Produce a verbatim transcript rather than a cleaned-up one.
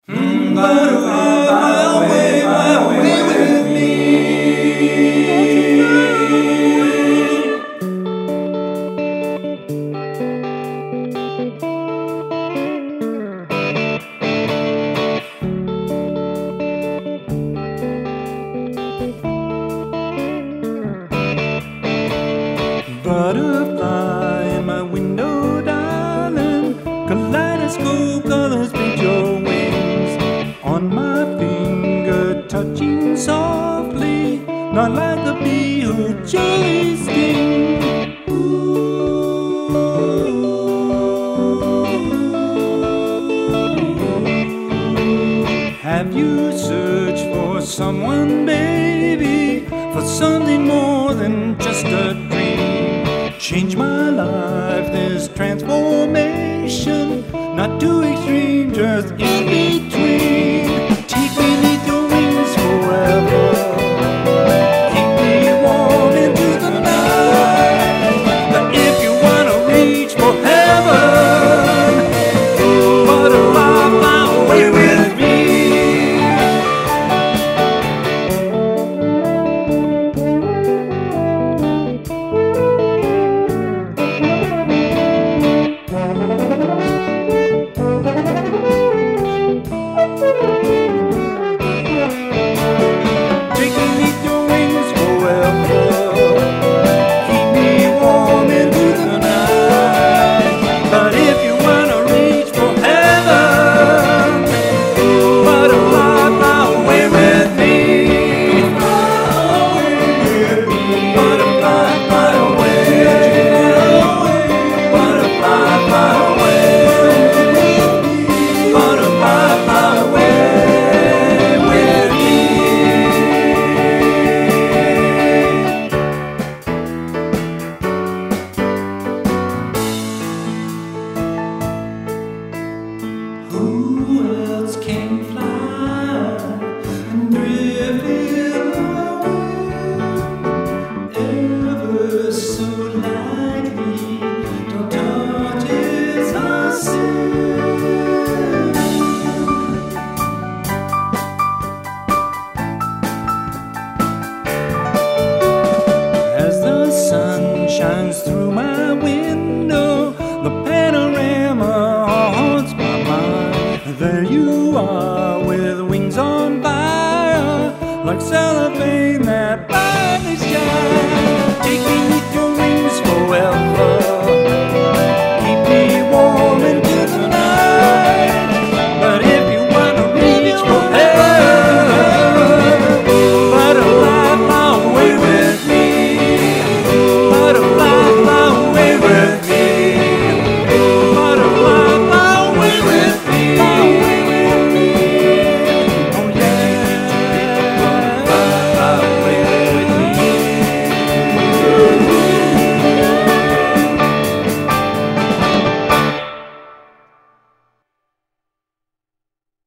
Mm, butterfly, fly away, fly away with me. Butterfly in my window, darling, kaleidoscope colors paint your wings on my finger, touching softly, not like a bee who jelly sting. Have you searched for someone, baby, for something more than just a dream? Change my life, this transformation, not too extreme, just in between. Take me beneath your wings forever, keep me warm into the night. But if you wanna reach for heaven, butterfly, fly away with me. Who else can fly and drift away ever so lightly? Don't touch it, I say. As the sun shines through my window, the panorama haunts my mind. There you are with wings on fire, like